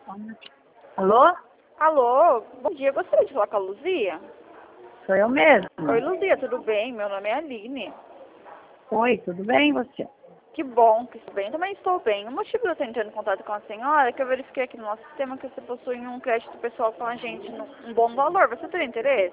Alô? Alô, bom dia, gostaria de falar com a Luzia? Sou eu mesma. Oi, Luzia, tudo bem? Meu nome é Aline. Oi, tudo bem e você? Que bom que estou bem, também estou bem. O motivo de eu estar entrando em contato com a senhora é que eu verifiquei aqui no nosso sistema que você possui um crédito pessoal com a gente, um bom valor. Você tem interesse?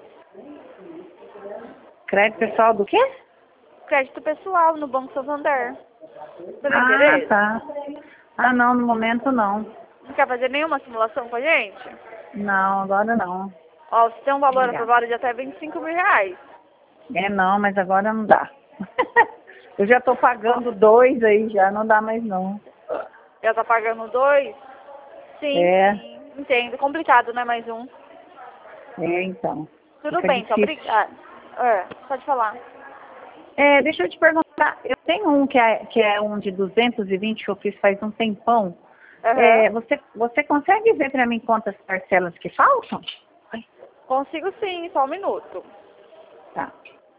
Crédito pessoal do quê? Crédito pessoal no Banco Santander. Você tem Ah, interesse? tá. Ah, não, no momento não. Não quer fazer nenhuma simulação com a gente? Não, agora não. Ó, você tem um valor Obrigada. aprovado de até R$ 25.000. É, não, mas agora não dá. Eu já tô pagando 2 aí, já não dá mais não. Já tá pagando 2? Sim, É, sim. Entendo. Complicado, né? Mais um. então. Tudo Fica bem, então. difícil. Obrigada. Pode falar. Deixa eu te perguntar, eu tenho um que é um de 220 que eu fiz faz um tempão. Aham. Você consegue ver para mim quantas parcelas que faltam? Consigo sim, só um minuto. Tá.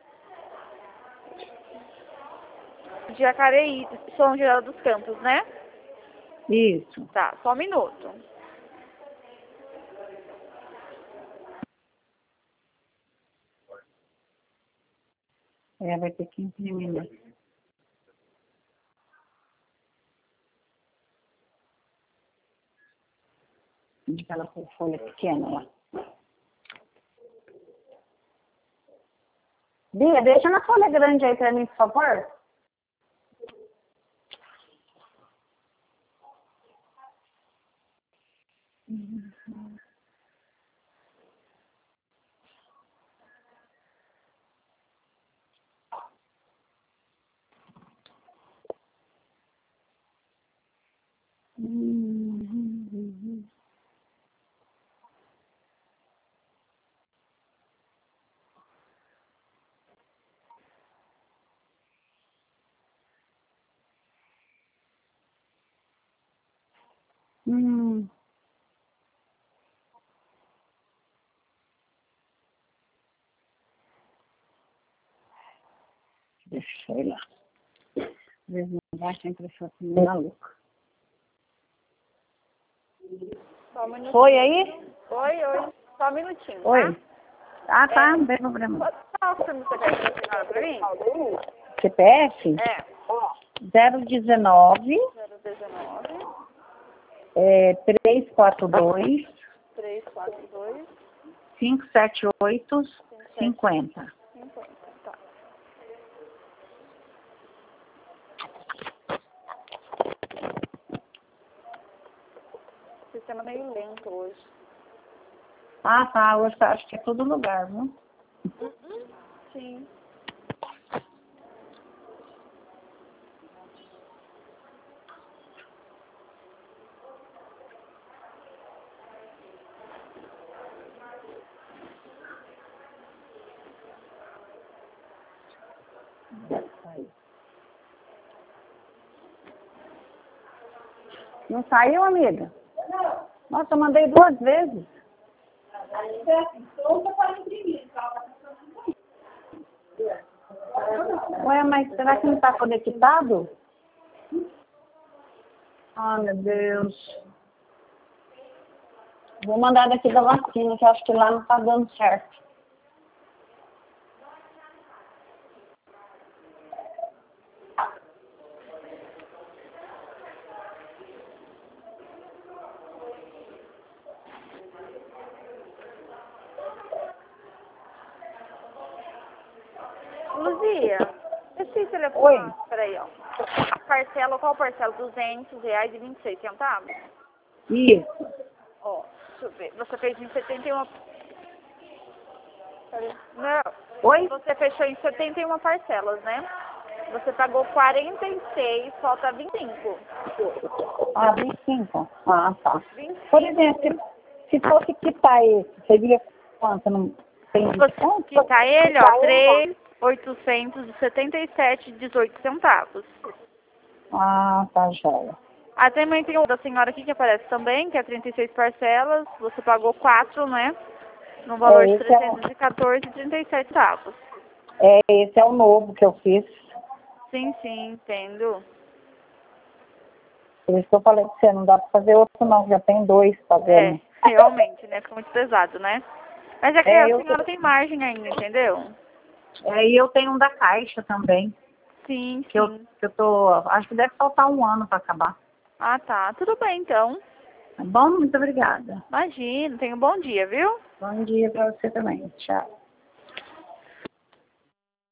De Jacareí, São José dos Campos, né? Isso. Tá, só um minuto. Vai ter que imprimir, né? De aquela folha pequena lá. Bia, deixa na folha grande aí pra mim, por favor. Hum. Deixa eu ir lá. Às vezes não vai ter impressão maluca. Só um minutinho. Foi aí? Oi. Só um minutinho, tá? Oi. Ah, tá, É. não tem problema. Pode dar o seu CPF pra pra mim? CPF É. 019 019 342 342 578 57 50. 50. Tá. O sistema é meio lento hoje. Ah, tá, hoje eu acho que é todo lugar, viu? Sim. Não saiu, amiga? Nossa, eu mandei 2 vezes. Ué, mas será que não está conectado? Ah, meu Deus. Vou mandar daqui da vacina, que eu acho que lá não está dando certo. Luzia, esse telefone. Oi. Peraí, ó. A parcela, qual parcela? R$ 200,26. Isso. Ó, deixa eu ver. Você fez em 71. Peraí. Não. Oi? Você fechou em 71 parcelas, né? Você pagou 46, falta 25. Ah, 25. Ah, tá. 25. Por exemplo, se fosse quitar esse, seria quanto? Não tem Se você desconto? quitar ele, ó, 3.877,18. Ah, tá, joia. Ah, também tem o da senhora aqui que aparece também, que é 36 parcelas. Você pagou 4, né? No valor de Esse é, 314,37. esse é o novo que eu fiz. Sim, entendo. Por isso que eu falei pra você, não dá pra fazer outro não, já tem 2 pagando. Realmente, né? Fica muito pesado, né? Mas é que a eu senhora tem margem ainda, entendeu? E eu tenho um da Caixa também, Sim, que sim. eu tô, acho que deve faltar 1 ano pra acabar. Ah, tá. Tudo bem, então. Tá bom? Muito obrigada. Imagina, tenha um bom dia, viu? Bom dia pra você também. Tchau.